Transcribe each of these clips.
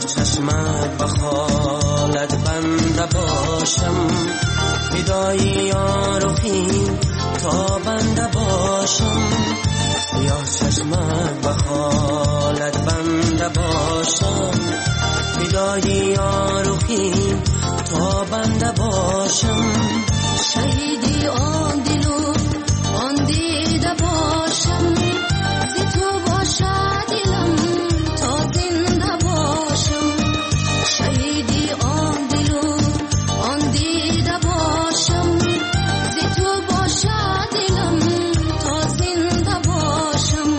چشمت بخالت بنده باشم، فدای یارخی تا بنده باشم. یا چشمت بخالت بنده باشم، فدای یارخی تا بنده باشم. شهیدی آن دلو آن دیده باشم، زی تو باشد دلم تا زنده باشم. شهیدی آن دلو آن دیده باشم، زی تو باشد دلم تا زنده باشم.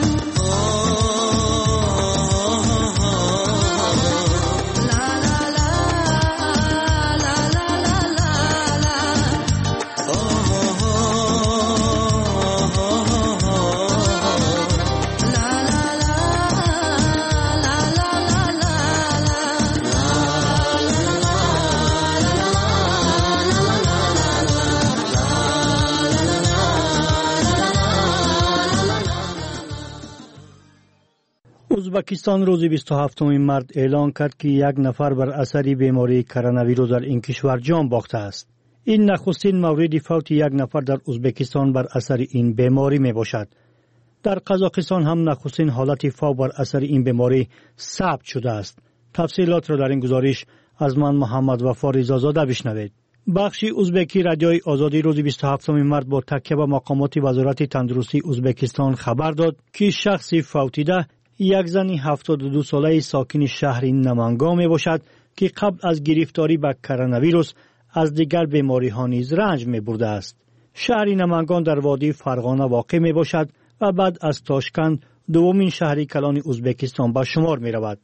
ازبکستان روز 27 مارس اعلام کرد که یک نفر بر اثر بیماری کرونا ویروس در این کشور جان باخته است. این نخستین مورد فوت یک نفر در ازبکستان بر اثر این بیماری می باشد. در قزاقستان هم نخستین حالت فوت بر اثر این بیماری ثبت شده است. تفصیلات را در این گزارش از من محمد وفا رضازاده بشنوید. بخش ازبکی رادیوی آزادی روز 27 مارس با تکیه به مقامات وزارت تندرستی ازبکستان خبر داد که شخصی فوتیده یک زن 72 ساله ساکن شهر نمانگان می باشد که قبل از گرفتاری به کرونا ویروس از دیگر بیماری ها نیز رنج می برده است. شهر نمانگان در وادی فرغانه واقع می باشد و بعد از تاشکند دومین شهر کلان ازبکستان به شمار می رود.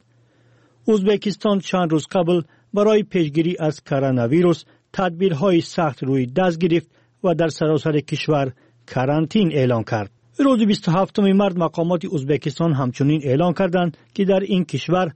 ازبکستان چند روز قبل برای پیشگیری از کرونا ویروس تدبیرهای سخت روی دست گرفت و در سراسر کشور کرانتین اعلان کرد. روز 27 مارس مقامات ازبکستان همچنین اعلان کردند که در این کشور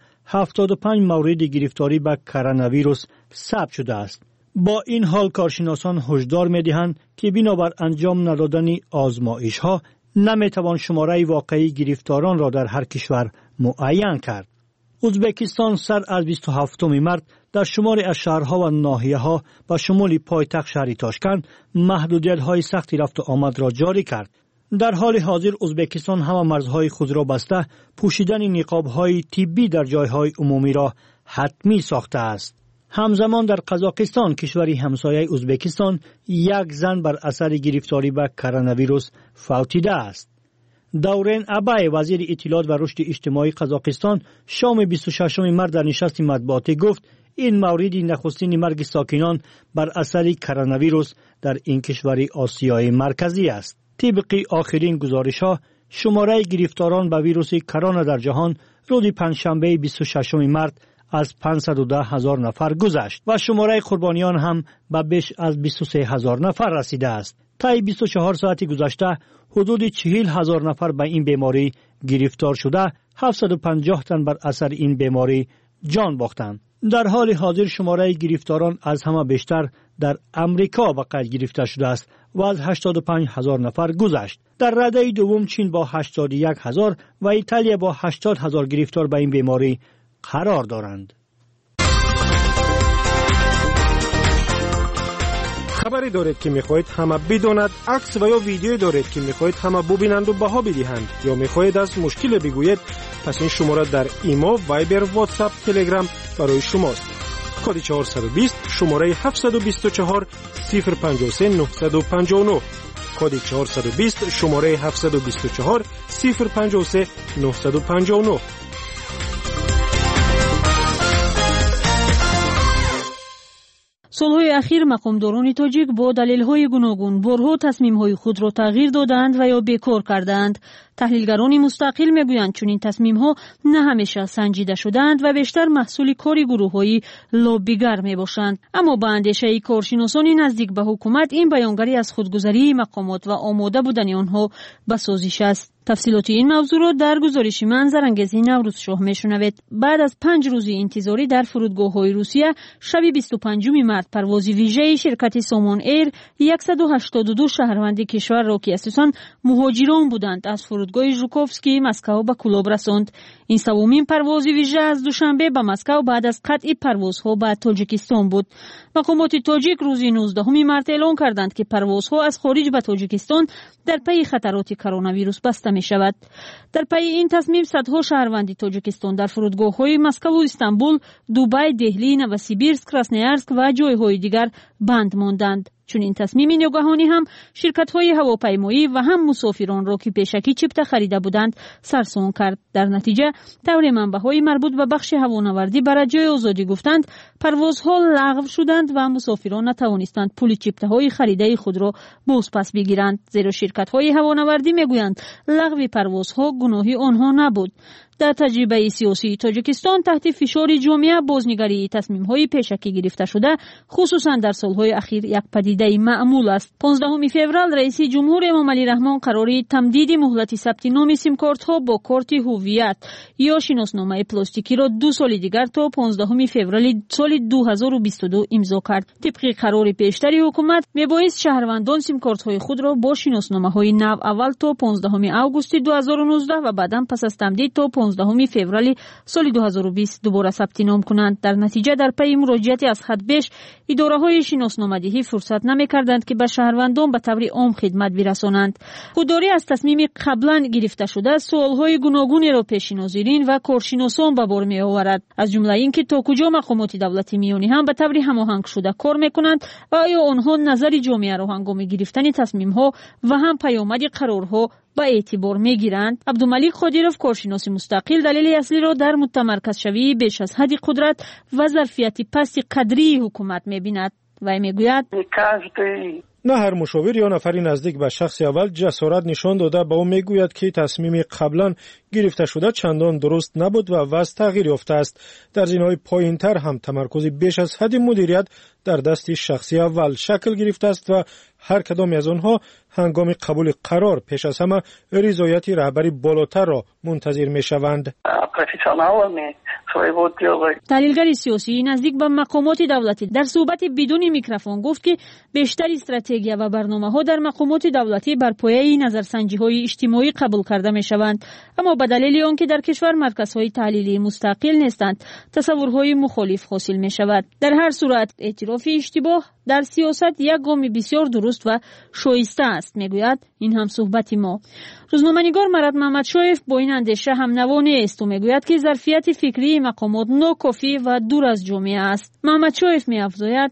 75 مورد گرفتاری به کرونا ویروس ثبت شده است. با این حال کارشناسان هشدار می‌دهند که بنابر انجام ندادن آزمایش‌ها نمی‌توان شماره واقعی گرفتاران را در هر کشور معین کرد. ازبکستان سر از 27 مارس در شماری از شهرها و ناحیه‌ها به شمول پایتخت شهر تاشکند محدودیت‌های سختی رفت و آمد را جاری کرد. در حال حاضر ازبکستان همه مرزهای خود را بسته پوشیدن نقاب‌های طبی در جایهای عمومی را حتمی ساخته است. همزمان در قزاقستان کشوری همسایه ازبکستان یک زن بر اثر گرفتاری به کرونا ویروس فوتیده است. دورین ابای وزیر اطلاعات و رشد اجتماعی قزاقستان شام 26 مارس در نشست مطبوعاتی گفت این مورد نخستین مرگ ساکنان بر اثر کرونا ویروس در این کشور آسیای مرکزی است. طبق آخرین گزارش‌ها شماره گرفتاران به ویروس کرونا در جهان روز پنجشنبه 26 مارس از 510,000 نفر گذشت و شماره قربانیان هم به بیش از 23,000 نفر رسیده است. طی 24 ساعت گذشته حدود 40,000 نفر به این بیماری گرفتار شده، 750 تن بر اثر این بیماری جان باختند. در حال حاضر شماره گرفتاران از همه بیشتر در امریکا به قید گرفته شده است و از 85,000 نفر گذشت. در رده دوم چین با 81,000 و ایتالیا با 80,000 گرفتار به این بیماری قرار دارند. خبری دارید که میخواهید همه بداند، عکس و یا ویدیویی دارید که میخواهید همه ببینند و بها بدهند یا میخواهید از مشکل بگویید، پس این شماره در ایمو، وایبر، واتساپ، تلگرام برای شماست. کد 420 شماره 724 053 959 کد 420 شماره 724 053 959. سالهای اخیر مقامداران تاجیک با دلیل‌های گوناگون برها تصمیم‌های خود را تغییر دادند و یا بیکار کردند. تحلیلگران مستقل می‌گویند چون این تصمیم‌ها نه همیشه سنجیده شدند و بیشتر محصول کار گروه‌های لابیگر می‌باشند. اما با اندیشه کارشناسان نزدیک به حکومت این بیانگری از خودگذری مقامات و آماده بودن آنها به سازش است. تفصیلات این موضوع را در گزارش منظرانگیزی نوروز شاه میشنوید. بعد از 5 روز انتظاری در فرودگاه‌های روسیه شب 25 مارت پرواز ویژه شرکت سامان ایر 182 شهروند کشور را که اساساً مهاجران بودند از فرودگاه ژوکوفسکی مسکو به کلوب رساند. این سومین پرواز ویژه از دوشنبه به مسکو بعد از قطع پروازها به تاجیکستان بود. مقامات تاجیک روز 19 مارت اعلام کردند که پروازها از خارج به تاجیکستان در پی خطرات کرونا ویروس بسته می شود. در پی این تصمیم صدها شهروند تاجیکستان در فرودگاه‌های مسکو و استانبول، دوبای، دهلی، نوسیبیرسک، کراسنویارسک و جایهای دیگر بند ماندند. چون این تصمیم ناگهانی هم شرکت‌های هواپیمایی و هم مسافران را که پیشکی چپت خریده بودند سرسام کرد. در نتیجه طور منبع‌های مربوط به بخش هوانوردی برای جای آزادی گفتند پروازها لغو شدند و مسافران نتوانستند پول چپت‌های خریده خود را بازپس بگیرند، زیرا شرکت‌های هوانوردی میگویند لغو پروازها گناهی آنها نبود. در تجربه سیاسی تاجیکستان تحت فشار جامعه بازنگری تصمیم‌های پیشکی گرفته شده، خصوصا در سال‌های اخیر یک پدیده معمول است. 15 فوریه رئیس جمهور امام علی رحمان قراری تمدید مهلت ثبت نام سیم کارت‌ها با کارت هویت یا شناسنامه پلاستیکی را 2 سال دیگر تا 15 فوریه سال 2022 امضا کرد. طبق قرار پیشتری حکومت میبایست شهروندان سیم کارت‌های خود را با شناسنامه‌های نو اول تا 15 آگوست 2019 و بعداً پس از تمدید تا 15 فوریه سال 2020 دوباره ثبت نام کنند. در نتیجه در پی مراجعت از حد بیش اداره‌های شناسنامه‌دهی فرصت نمی‌کردند که به شهروندان به طور عام خدمت برسانند. خودداری از تصمیم قبلا گرفته شده سوال‌های گوناگونی را پیش ناظرین و کارشناسان به بار می‌آورد، از جمله اینکه تا کجا مقامات دولتی میانی هم به طور هماهنگ شده کار می‌کنند و آیا آنها نظر جامعه را هنگام گرفتن تصمیم‌ها و هم پیامد قرارها با اعتبار میگیرند. عبدالملیک خادیروف کارشناس مستقل دلیل اصلی را در متمرکز شوی بیش از حد قدرت و ظرفیت پست قدری حکومت میبیند و میگوید نه هر مشاور یا نفری نزدیک به شخص اول جسارت نشان داده به او میگوید که تصمیم قبلا گرفته شده چندان درست نبود و وضع تغییر یافته است. در زمینه‌های پایین‌تر هم تمرکز بیش از حد مدیریت در دست شخصی اول شکل گرفته است و هر کدام از آنها هنگام قبول قرار پیش از همه رضایت رهبری بالاتر را منتظر می‌شوند. تحلیلگر سیاسی نزدیک به مقامات دولتی در صحبت بدون میکروفون گفت که بیشتر استراتژی و برنامه‌ها در مقامات دولتی بر پایه نظرسنجی‌های اجتماعی قبول کرده می‌شوند، اما به دلیل آنکه در کشور مرکزهای تحلیلی مستقل نیستند تصورهای مخالف حاصل می‌شود. در هر صورت اعتراف اشتباه در سیاست یک گام بسیار درست و شایسته است، میگوید این هم صحبت ما. روزنامه‌نگار مراد محمدشایف با این اندیشه هم نوانی است و میگوید که ظرفیت فکری مقامات ناکافی و دور از جامعه است. محمدشایف می‌افزاید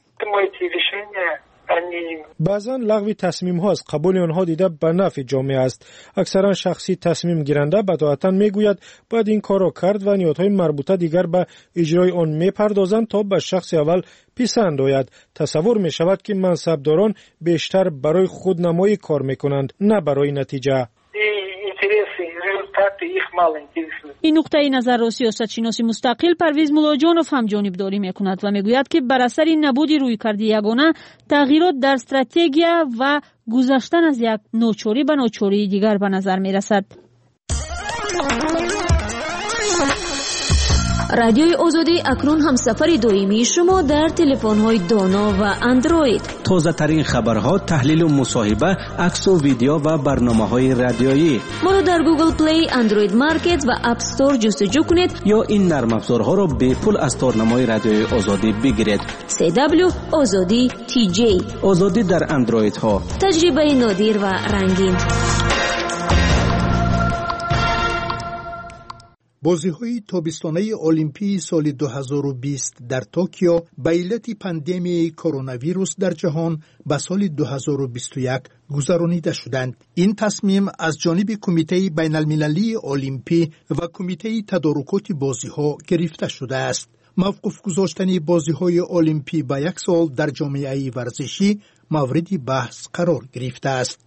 بعضا لغو تصمیم ها از قبول آنها دیده به نفع جامعه است. اکثرا شخصی تصمیم گیرنده بداهتا میگوید باید این کار را کرد و نیازهای مربوطه دیگر به اجرای آن میپردازند تا به شخص اول پسند آید. تصور می شود که منصبداران بیشتر برای خودنمایی کار میکنند نه برای نتیجه. این نقطه نظر را سیاست شناسی مستقل پرویز ملاجانوف هم جانبداری میکند و میگوید که بر اثر نبود رویکرد یگانه تغییرات در استراتژی و گذشتن از یک ناچاری به ناچاری دیگر به نظر میرسد. رادیوی آزادی اکنون هم سفر دائمی شما در تلفن‌های دانا و اندروید. تازه ترین خبرها، تحلیل و مصاحبه، عکس و ویدیو و برنامه‌های رادیویی. ما را در گوگل پلی، اندروید مارکت و اپ استور جستجو کنید یا این نرم افزارها را به پول از تارنمای رادیوی آزادی بگیرید. CW آزادی TJ. آزادی در اندروید ها. تجربه نادر و رنگین. بازی‌های تابستانه المپی سال 2020 در توکیو به علت پاندمی کرونا ویروس در جهان به سال 2021 گذرانیده شدند. این تصمیم از جانب کمیته بین المللی المپی و کمیته تدارکات بازی‌ها گرفته شده است. موقف گذاشتن بازی‌های المپی به 1 سال در جامعه ورزشی مورد بحث قرار گرفته است.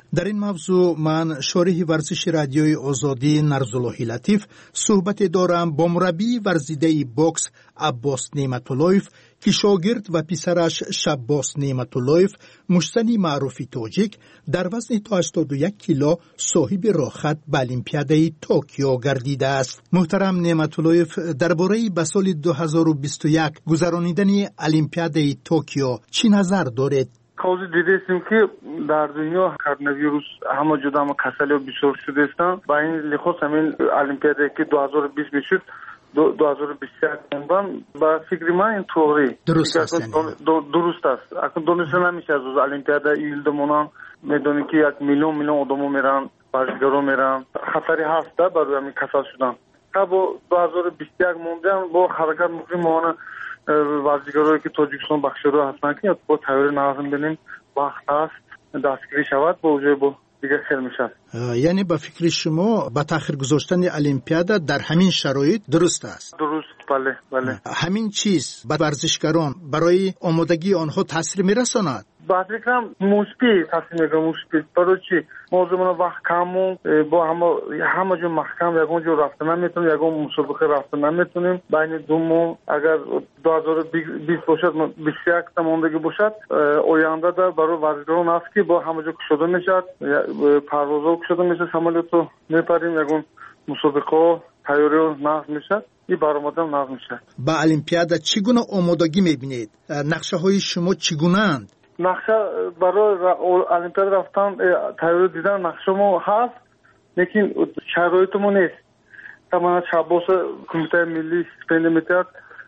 در این موضوع من شارح ورزش رادیوی آزادی نرزاللهی لطیف صحبت دارم با مربی ورزیده بوکس عباس نعمتاللهیف که شاگرد و پسرش شباس نعمتاللهیف مشتنی معروفی تاجیک در وزن تا 81 کیلو صاحب راحت به المپیادای توکیو گردیده است. محترم نعمتاللهیف، درباره به سال 2021 گذرانیدن المپیادای توکیو چی نظر دارید؟ کاوی دیدیم که در دنیا کرونا ویروس همه جدا هم کسلی بسیار شده استن. با این لحاظ همین المپیادی که 2020 میشد 2021 اونم با فکر من این طوری درست است. درست است. اصلا دونسته نمیشه از المپیادا ایلدمونان میدونی که 1 میلیون آدمو میرن، بازیگرا میرن، خطری هست برای همین کسل شدن. تا با 2021 موندن با حرکت میکنیم بازیگرایی که تاجیکستان بخشیده هستن که با تغییر نظم بینیم وقت هست دستگیری شود با وجه با دیگه خیلی میشد. یعنی با فکر شما با تأخیر گذاشتن المپیادا در همین شرایط درست است؟ درست، بله. همین چیز به ورزشکاران برای آمادگی آنها تاثیر میرساند؟ بعد کم مثبت تاثیر میکنه. مثبت برای چی؟ موضوع وقت کمون با همه جو محکم یکون جو رفتن نمیتونیم، یکون مسابقه رفتن نمیتونیم. بین دومو اگر 2020 باشد 21 تا موندگی باشد آینده در برای ورزشکاران است که با همه جو کشیده میشد، پروازها کشیده میشه، سمالیتو میپریم، یکون مسابقه تیاری نقض میشد، این برآمدن نقض میشد. با المپیادا چگونه آمادگی میبینید؟ نقشه های شما چگونه اند؟ نقشه برای المپیاد رفتن تیاری دیدن نقشه ما هست، لیکن شرایط ما نیست. تمام شباس کمیته ملی استیپندیوم میتاد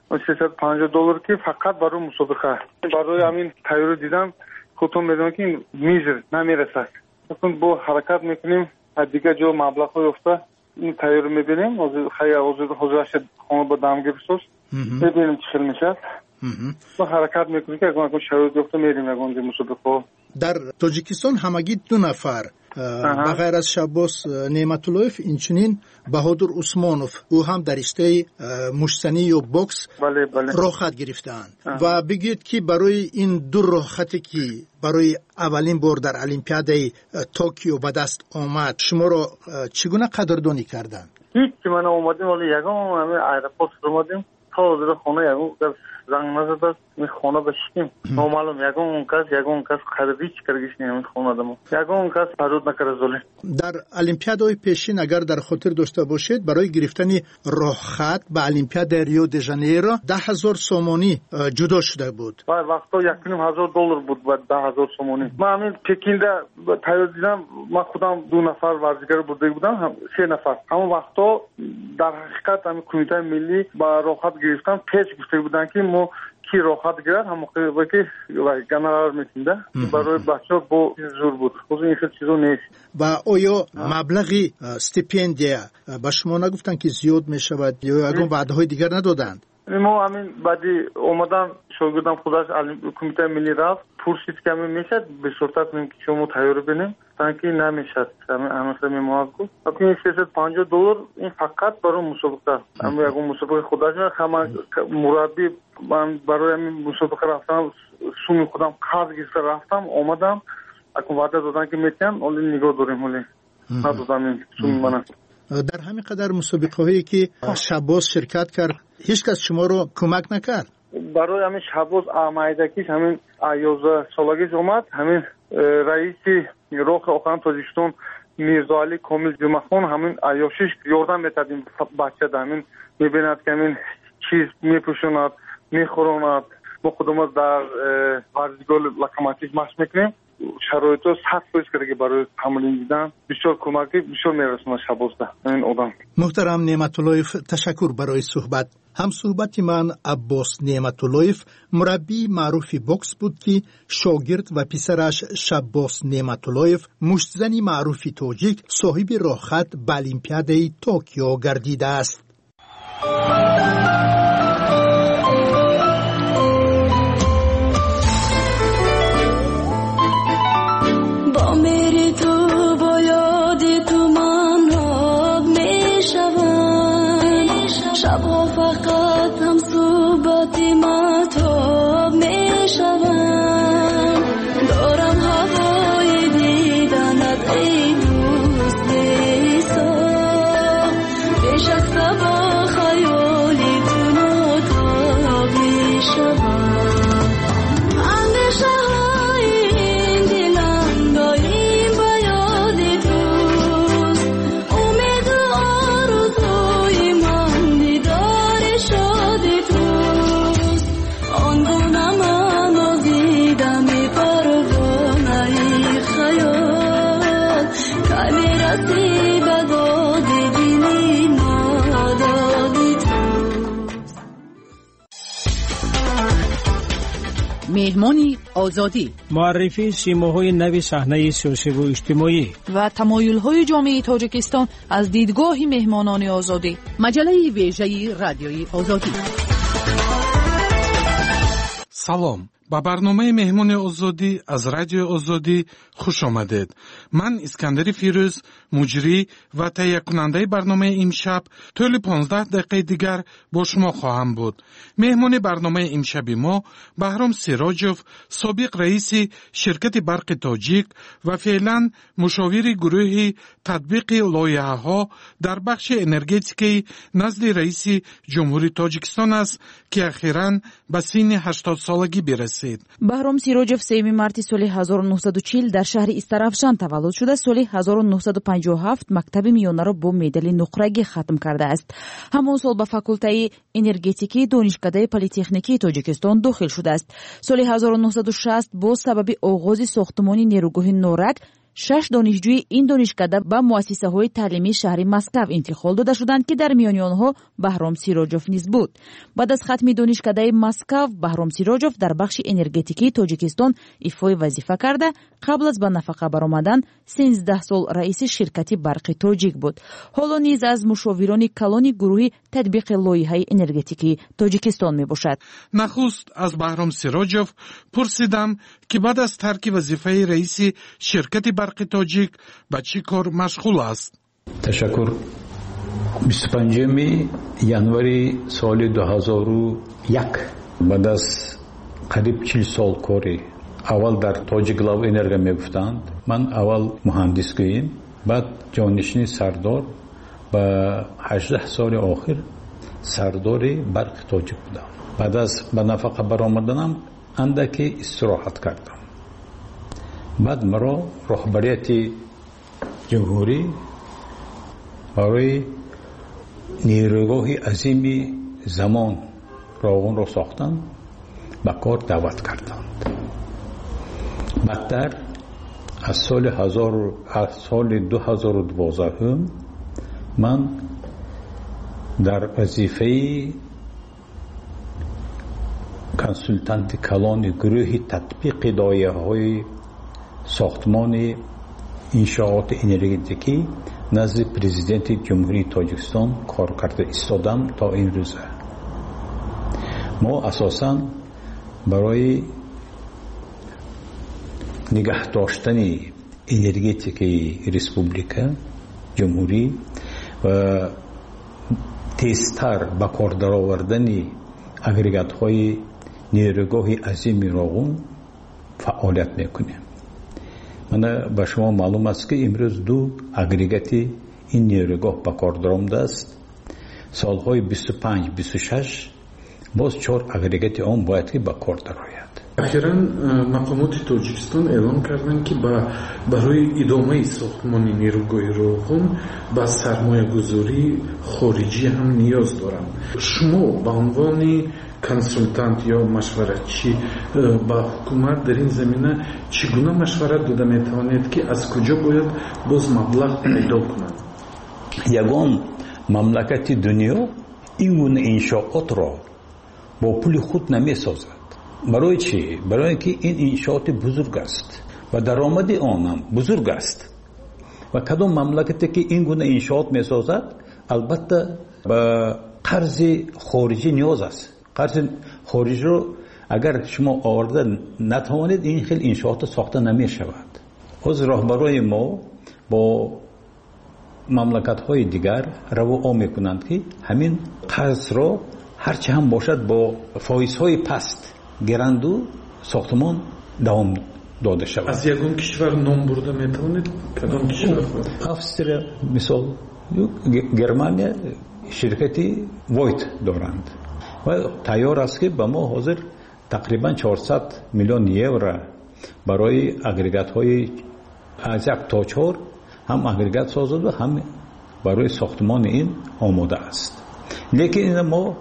$350 که فقط برای مسابقه، برای همین تیاری دیدن خودتون میدونید که میزر نمیرسد. مثلا با حرکت میکنیم دیگه جو مبلغ های افته این تیاری میبینیم، خیلی حضورش خونه با دمگیر بسوز میبینیم چی خیلی میشد. ما حرکت میکنیم که اگر شرایط افته میریم اگر مسابقه. در تاجیکستان همگی 2 نفر بغیر از شباس نعمتاللهیف اینچنین بهادر عثمانوف او هم در رشته مشتنی و بوکس راحت گرفتند و بگید که برای این 2 راحتی که برای اولین بار در المپیادای توکیو به دست آمد شما را چگونه قدردانی کردند؟ هیچ که من اومدیم ولی یگان همه ایرپورت اومدیم تا در خونه یگان در زنگ نزد می خونه بشیم نامعلوم یگان کس خریدی چی کرگیش نمی خونه دمو یگان کس پرود نکرده زوله. در المپیادای پیشین اگر در خاطر داشته باشید برای گرفتن راحت به المپیاد ریو د ژانیرو 10,000 سومانی جدا شده بود. بعد وقتا $1,500 بود بعد 10,000 سومانی. من همین پکینده تیار دیدم، من خودم 2 نفر ورزشکار بوده بودم، 3 نفر. همون وقتا در حقیقت همین کمیته ملی با راحت گرفتن پیش گفته بودن که ما کی راحت گرفت هم موقع که گنرال میتونده برای بچه با زور بود. خود این چیزو نیست. و آیا مبلغی استیپندیا به شما نگفتن که زیاد میشود یا اگر وعده‌های دیگر ندادند؟ ما همین بعدی اومدن شاگردم خودش کمیته ملی رفت پرسید که همین میشد به صورت که شما تیاری بینیم تانکی نمیشد همین میمواد گفت اکنون $350 این فقط برای مسابقه. اما اگر مسابقه خودش همه مربی من برای همین مسابقه رفتم سومی خودم خاص گیسته رفتم اومدم اکنون وعده دادن که میتونم ولی نگاه داریم ولی ندادم این سومی منم. در همین قدر مسابقه هایی که شباس شرکت کرد هیچ کس شما رو کمک نکرد؟ برای همین شباس آمایدگیش همین 11 سالگیش اومد، همین رئیسی روح اوکران تاجیکستان میرزا علی کامل جمعخان همین عیاشیش یاردم میتد این بچه همین میبیند که همین چیز میپوشوند میخوراند. ما خودمون در ورزشگاه لوکوموتیو مشق میکنیم، شرایط رو سخت پیش کرده که برای تمرین دیدن بسیار کمکی بسیار میرسونه شباس ده این آدم. محترم نعمتاللهیف تشکر برای صحبت. هم صحبت من عباس نعمتاللهیف مربی معروف بوکس بود که شاگرد و پسرش شباس نعمتاللهیف مشتزنی معروف تاجیک صاحب راحت به المپیادای توکیو گردیده است. شبها فقط هم صحبتی مطاب می شوم، دارم هوای دیدنت مهمان آزادی، معرفی سیماهای نوی صحنه سیاسی و اجتماعی و تمایل‌های جامعه تاجیکستان از دیدگاه مهمانان آزادی. مجله ویژه رادیوی آزادی. سلام، با برنامه مهمان آزادی از رادیو آزادی خوش آمدید. من اسکندر فیروز، مجری و تهیه کننده برنامه امشب، طول 15 دقیقه دیگر با شما خواهم بود. مهمان برنامه امشب ما بهرام سیراجوف، سابق رئیس شرکت برق تاجیک و فعلا مشاور گروه تطبیق لایحه‌ها در بخش انرژتیکی نزد رئیس جمهوری تاجیکستان است که اخیراً به سن 80 سالگی برسید. بهرام سیراجوف 3 مارت سال 1940 در شهر استرافشان تولد شده. سال 1957 مکتب میانه را با مدال نقره‌ای ختم کرده است. همان سال به فاکولته انرژتیکی دانشکده پلی‌تکنیکی تاجیکستان داخل شده است. سال 1960 با سبب آغاز ساختمان نیروگاه نورک 6 دانشجوی این دانشکده به مؤسسه‌های تعلیمی شهر مسکو انتقال داده شدند که در میان آنها بهرام سیراجوف نیز بود. بعد از ختم دانشکده مسکو، بهرام سیراجوف در بخش انرژتیکی تاجیکستان ایفای وظیفه کرده. قبل از به نفقه برآمدن 13 سال رئیس شرکت برق تاجیک بود. حالا نیز از مشاوران کلان گروه تطبیق لایحه انرژتیکی تاجیکستان میباشد. نخست از بهرام سیراجوف پرسیدم که بعد از ترک وظیفه رئیس شرکت برق تاجیک به چی کار مشغول است؟ تشکر. 25 январи سال 2001 بعد از قریب 40 سال کاری اول در تاجیک لاو انرژی میگفتند. من اول مهندس گویم، بعد جانشین سردار و 18 سال آخر سردار برق تاجیک بودم. بعد از به نفقه برآمدنم اندکی استراحت کردم. بعد مرا رهبریت جمهوری برای نیروگاه عظیم زمان راغون را ساختند، به کار دعوت کردند. بعدتر از سال 2012 من در وظیفه کنسولتانت کلان گروه تطبیق لایحه‌های ساختمان انشاءات انرژتیکی نزد پرزیدنت جمهوری تاجیکستان کار کرده ایستادم تا این روز. ما اساساً برای نگه داشتن انرژتیکی ریسپوبلیکا جمهوری و تیزتر به کار درآوردن اگریگات‌های نیروگاه عظیم راغون فعالیت میکنیم. من به شما معلوم است که امروز 2 اگریگات این نیروگاه به کار درآمده است. سالهای 25-26 باز 4 اگریگات آن باید که به کار درآید. اخیراً مقامات تاجیکستان اعلام کردند که برای ادامه ساختمان نیروگاه راغون با سرمایه‌گذاری خارجی هم نیاز دارند. شما به عنوان کنسولتانت یا مشورتچی با حکومت در این زمینه چگونه مشورت داده میتوانید که از کجا باید باز مبلغ پیدا کنند؟ یگان مملکت دنیا این گونه انشاءات را با پول خود نمیسازد. برای چی؟ برای که این انشاءات بزرگ است و درآمد آن هم بزرگ است و کدام مملکتی که این گونه انشاءات میسازد البته با قرض خارجی نیاز است. قرض خارجی رو اگر شما آورده نتوانید این خیلی انشاءات ساخته نمی شود. از راهبرای ما با مملکت‌های دیگر روا میکنند که همین قرض را هرچه هم باشد با فایزهای پست گرند و ساختمان دوام داده شود. از یگان کشور نام برده میتوانید؟ کدام کشور؟ افسر مثال گرمانیا شرکتی وایت دارند و تیار است که به ما حاضر تقریبا 400 میلیون یورو برای اگریگات های از 1 تا 4 هم اگریگات سازد و هم برای ساختمان این آماده است. لیکن ما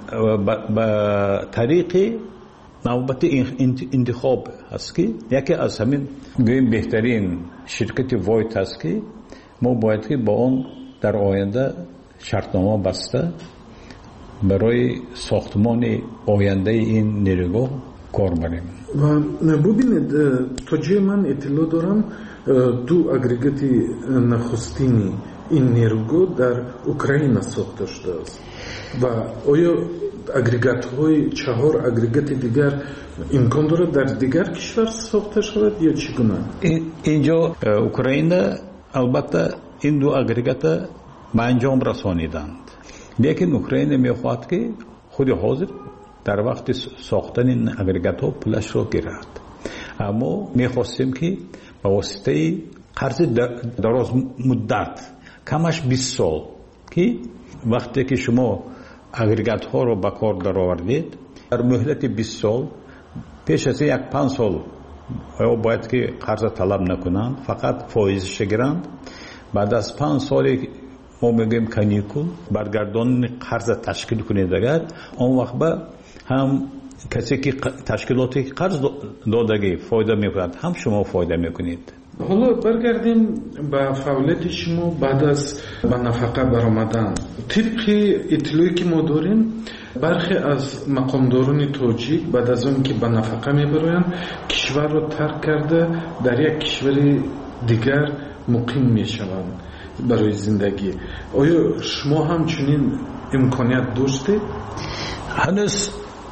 با طریق نوبت انتخاب است که یکی از همین گویم بهترین شرکت وایت است که ما باید که با آن در آینده شرطنامه بسته برای ساختمان آینده این نیروگاه کار بریم. و ببینید تا جای من اطلاع دارم دو اگریگات نخستینی این نیروگاه در اوکراین ساخته شده است و آیا اگریگات های 4 اگریگات دیگر امکان دارد در دیگر کشور ساخته شود یا چگونه؟ اینجا اوکراین البته این دو اگریگات به انجام رسانیدند، لیکن اوکراین میخواهد که خود حاضر در وقت ساختن این اگریگات ها پولش را گیرد. اما میخواستیم که با واسطه قرض دراز مدت کمش 20 سال که وقتی که شما اگریگات ها رو به کار در آوردید در مهلت 20 سال پیش از 5 سال باید که قرض طلب نکنند، فقط فایزش گیرند. بعد از 5 سال ما میگیم کانیکول برگردان قرض تشکیل کنید، اگر اون وقت به هم کسی که تشکیلاتی قرض دادگی فایده میکنند هم شما فایده میکنید. حالا برگردیم به فعالیت شما بعد از به نفقه برآمدن. طبق اطلاعی که ما داریم برخی از مقامداران تاجیک بعد از اون که به نفقه میبرند کشور را ترک کرده در یک کشور دیگر مقیم میشوند برای زندگی. آیا شما هم چنین امکانیت داشتید؟ هنوز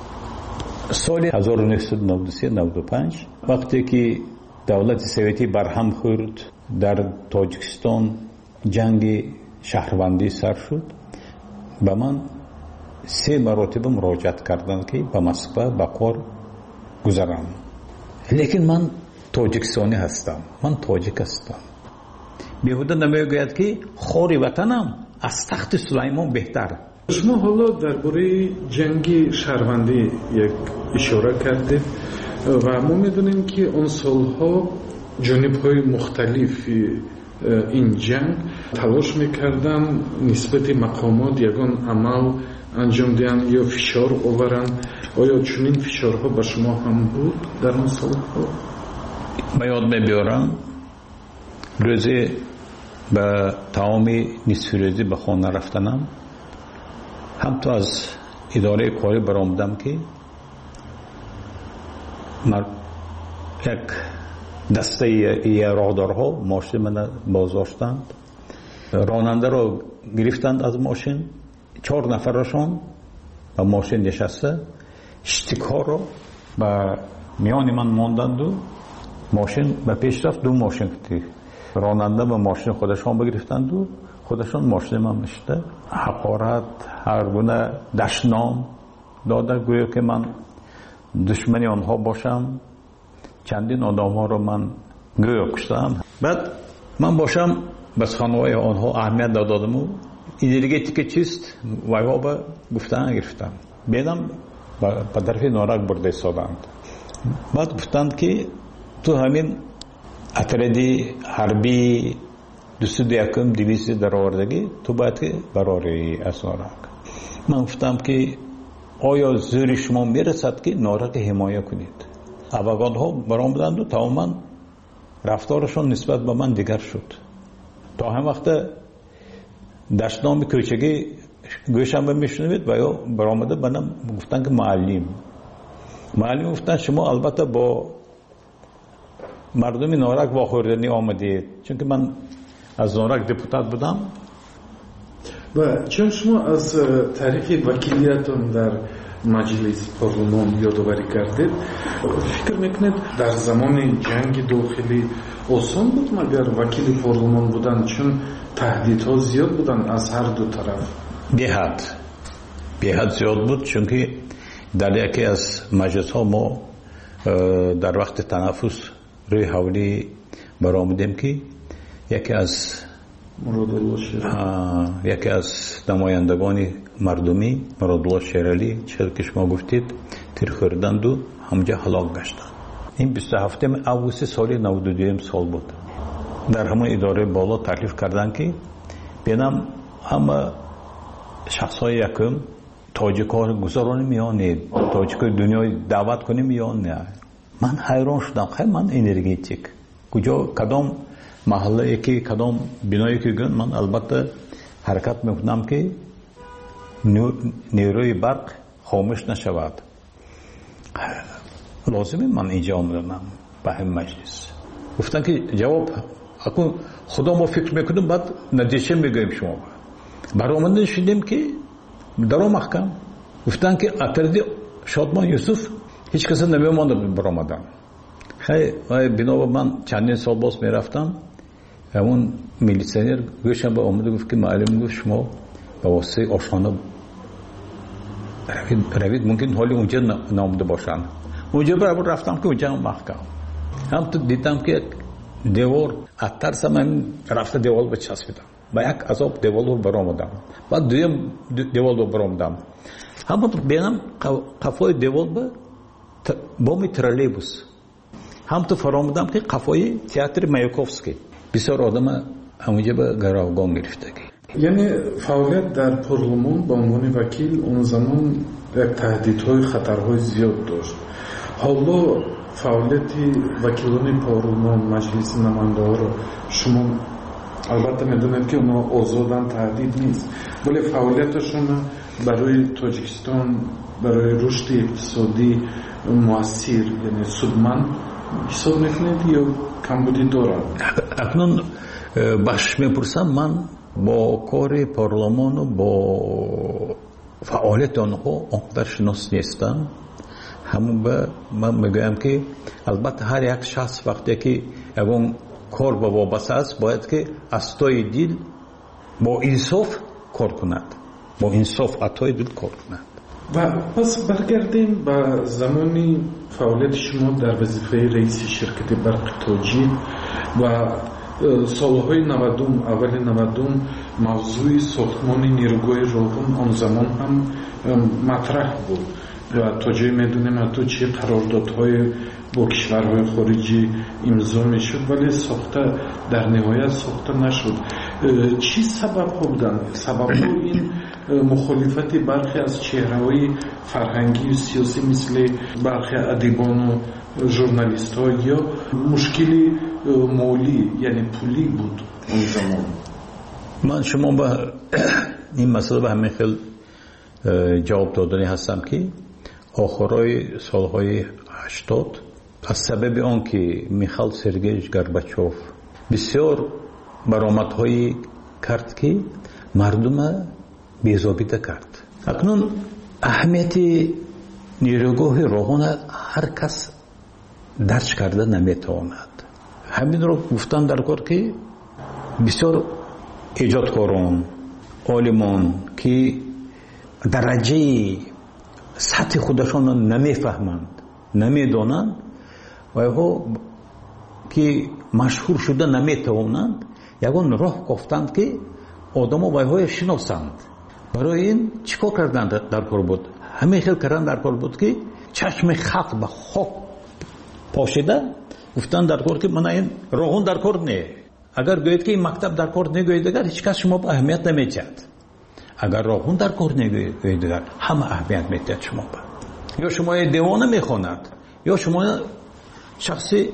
سال 1993-95 وقتی که دولت سوویتی برهم خورد در تاجیکستان جنگ شهروندی سر شد، به من 3 مرتبه مراجعت کردند که به مسکو به کار گذارم. لیکن من تاجیکستانی هستم، من تاجیک هستم. بیهوده نمیگوید که خاری وطنم از تخت سلیمان بهتر. شما حالا درباره جنگ شهروندی یک اشاره کردید و ما میدونیم که اون سالها جانب‌های مختلف این جنگ تلاش میکردن نسبت مقامات یگان عمل انجام دهند یا فشار آورند. آیا چنین فشارها به شما هم بود در اون سالها؟ من یاد میبیارم روزی به تمام نصف روزی به خانه رفتنم، هم تو از اداره کاری برآمدم که یک دسته راهدارها ماشین من بازداشتند، راننده رو گرفتند از ماشین، 4 نفرشون به ماشین نشسته، اشتکا رو به میان من ماندند و ماشین به پیش رفت. 2 ماشین که راننده به ماشین خودشان بگرفتند و خودشان ماشین من نشته، حقارت هر گونه دشنام داده گویا که من دشمنی آنها باشم. چندین آدم ها رو من گویا کشتم. بعد من باشم بس خانوای آنها اهمیت دادم و انرژیتیک چیست وایها به گفتن گرفتم. بیدم به طرف نارک برده سادند. بعد گفتند که تو همین اتردی حربی 201 در آوردگی تو باید که براری از نارک. من گفتم که آیا زور شما میرسد که نارک حمایه کنید؟ افغان ها برآمدند و تماما رفتارشون نسبت به من دیگر شد. تا هم وقت دشنام کوچگی گوشم میشنوید و یا برآمده بنام گفتن که معلم گفتن شما البته با مردم نارک واخوردنی آمدید، چون که من از نارک دپوتات بودم. و چون شما از تاریخ وکیلیتون در مجلس پارلمان یادآوری کردید، فکر میکنید در زمان جنگ داخلی آسان بود مگر وکیل پارلمان بودن، چون تهدیدها زیاد بودن از هر دو طرف؟ به حد زیاد بود، چون که در یکی از مجلس ها ما در وقت تنفس روی حولی برآمدیم که یکی از نمایندگان مردمی مرادالله شیرالی چیزی که شما گفتید تیر خوردند و همجا هلاک گشتند. این 27 آگوست سال 92 سال بود. در همون اداره بالا تکلیف کردند که بینم همه شخصای یکم تاجیک‌ها گذرانی میانید، تاجیک‌های دنیای دعوت کنیم یا نه. من حیران شدم، خیلی من انرژیتیک کجا کدام محله که کدام بنایی که گن من البته حرکت میکنم که نیروی برق خاموش نشود. لازمه من اینجا آمدم به همین مجلس. گفتن که جواب اکنون خدا ما فکر میکنیم بعد نتیجه میگویم شما. برآمده شدیم که در محکم گفتن که اتردی شادمان یوسف هیچ کسی نمیمانده برآمدن. خیلی بنا من چندین سال باز میرفتم همون میلیسیونر گوشم به آمده گفت که معلم گفت شما به واسطه آشانه روید ممکن حالی اونجا نامده باشن. اونجا برابر رفتم که اونجا محکم هم تو دیدم که دیوار اترسم هم رفته دیوار به چسبیدم با یک عذاب دیوار رو برآمدم بعد دویم دیوار رو برآمدم هم تو بینم قفای دیوار به بامی ترالیبوس هم تو فرامدم که قفای تئاتر مایاکوفسکی بسیار آدم همونجا به گروگان گرفتگی. یعنی فعالیت در پارلمان به عنوان وکیل اون زمان یک تهدیدهای خطرهای زیاد داشت. حالا فعالیت وکیلان پارلمان مجلس نماینده ها رو شما البته میدونید که اونا آزادن تهدید نیست ولی فعالیتشون برای تاجیکستان برای رشد اقتصادی مؤثر یعنی سودمند حساب میکنید یا کمبودی دارد؟ اکنون باش میپرسم من با کار پارلمان و با فعالیت آنها آنقدر شناس نیستم. همون به من میگویم که البته هر یک شخص وقتی که اون کار با وابسته است باید که از توی دل با انصاف کار کند با انصاف اتای دل کار کند. و پس برگردیم به زمانی فعالیت شما در وظیفه رئیس شرکت برق تاجیک و سالهای 90 اول 90 موضوع ساختمان نیروگاه راهن آن زمان هم مطرح بود و تا جایی میدونیم حتی چه قراردادهای با کشورهای خارجی امضا میشد ولی ساخته در نهایت ساخته نشد. چی سبب ها بودن؟ سبب ها این مخالفت برخی از چهره‌های فرهنگی و سیاسی مثل برخی ادیبان و ژورنالیست ها یا مشکلی مالی یعنی پولی بود اون زمان؟ من شما به این مسئله به همین خیلی جواب دادنی هستم که آخرای سالهای 80 از سبب آن که میخائیل سرگییویچ گورباچوف بسیار برآمدهایی کرد که مردم بی‌ضابطه کرد. اکنون اهمیت نیروگاه راهن هر کس درک کرده نمیتواند. همین رو گفتم در کار که بسیار ایجادکاران عالمان که درجه سطح خودشان نمیفهمند نمیدانند و ها که مشهور شده نمیتوانند یگان راه گفتند که آدما وایهای شناسند. برای این چیکار کردند در کار بود؟ همه خیلی کردن در کار بود که چشم خلق به خاک پاشیده گفتند در کار که من این راهون در کار نه. اگر گوید که این مکتب در کار نگوید اگر هیچ کس شما به اهمیت نمیدهد. اگر راهون در کار نگوید اگر همه اهمیت میدهد شما به. یا شما دیوانه میخواند یا شما شخصی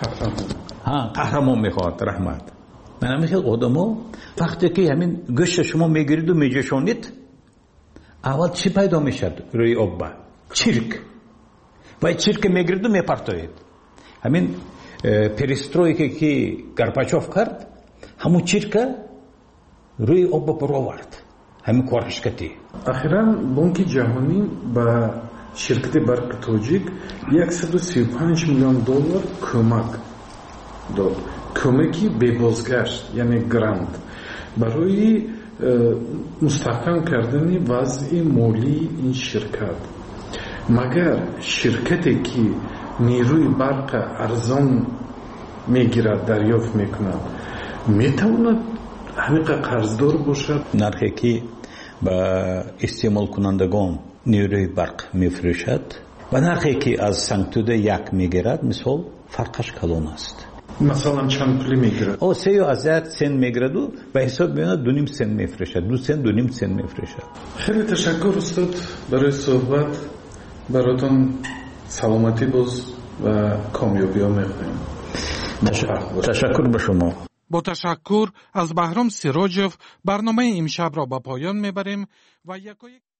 قهرمان میخواد رحمت. من میخواد آدما وقتی که همین گوشت شما میگیرید و میجوشانید اول چی پیدا میشد روی آب؟ چرک. و چرک میگیرید و میپرتوید. همین پریسترویکی که گورباچوف کرد همون چرک روی آب پر آورد. همین کارش کردی. اخیراً بانک جهانی با شرکت برق تاجیک 135 میلیون دلار کمک داد. کمکی به بازگشت یعنی گرانت برای مستحکم کردن وضع مالی این شرکت. مگر شرکتی که نیروی برق ارزان میگیرد دریافت میکند میتواند همین قرضدار باشد؟ نرخی که با استعمال کنندگان نیروی برق میفروشد و نرخی که از سنگتوده یک میگیرد مثال فرقش کلان است. مثلا چند پولی میگیرد؟ 3 سنت میگیرد و به حساب میاد 2.5 سنت میفروشد. 2 سنت 2.5 سنت میفروشد. خیلی تشکر استاد برای صحبت. براتون سلامتی باز و کامیابی ها میخوایم. تشکر به شما. با تشکر از بهرام سیراجوف برنامه امشب را به پایان میبریم و یک